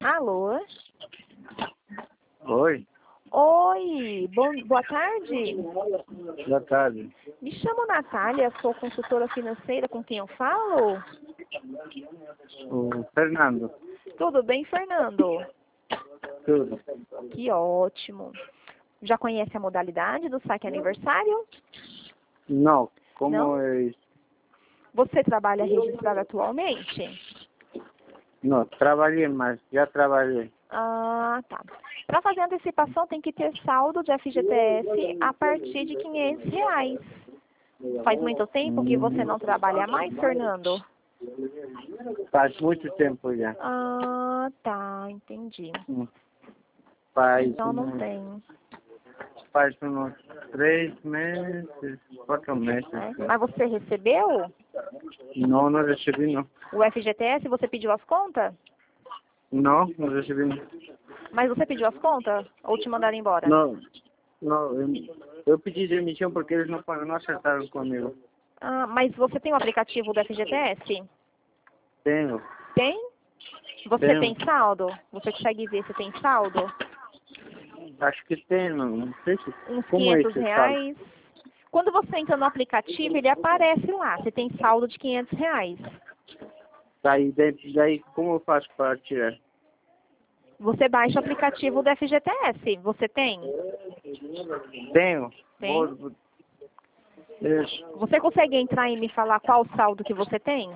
Alô? Oi, Oi, boa tarde. boa tarde. Me chamo Natália, sou consultora financeira, com quem eu falo? O Fernando, Tudo bem, Fernando? tudo. Que ótimo. Já conhece a modalidade do saque aniversário? Não, como Não? é isso? Você trabalha registrado atualmente? Não, trabalhei, mas já trabalhei. Ah, tá. Para fazer antecipação tem que ter saldo de FGTS a partir de R$ 500. Faz muito tempo que você não trabalha mais, Fernando? Faz muito tempo já. Ah, tá, entendi. Faz, Então não tem. faz uns 3 meses, 4 meses. Mas você recebeu Não, não recebi não. o FGTS? Você pediu as contas? Não, não recebi não. Mas você pediu as contas? Ou te mandaram embora? Não, não, eu pedi demissão porque eles não acertaram comigo. Ah, mas você tem o aplicativo do FGTS? Tenho, Tem? Você tenho. tem saldo? Você consegue ver se tem saldo? Acho que tem, não sei se... Uns Como é R$ 500. esse saldo? Quando você entra no aplicativo, ele aparece lá. Você tem saldo de R$ 500. Daí como eu faço para tirar? Você baixa o aplicativo do FGTS. Você tem? Tenho. Tem? Isso. Você consegue entrar e me falar qual o saldo que você tem?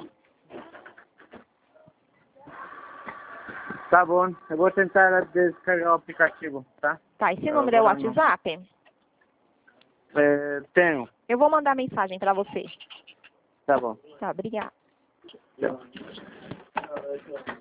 Tá bom, eu vou tentar descarregar o aplicativo, tá? Tá, esse número é o Agora não. WhatsApp? Tenho. Eu vou mandar mensagem para você. Tá bom. Tá, obrigada. Tchau.